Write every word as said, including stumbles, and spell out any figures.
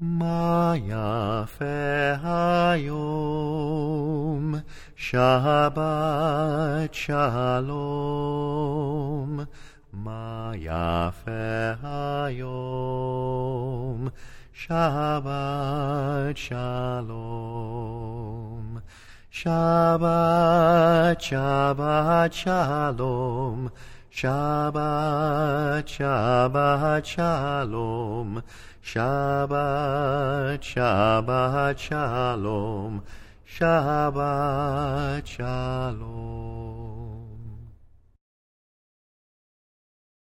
מה יפה היום, שבת שלום. מה יפה היום, שבת שלום. שבת, שבת שלום. שבת, שבת שלום. שבת, שבת שלום. שבת שלום.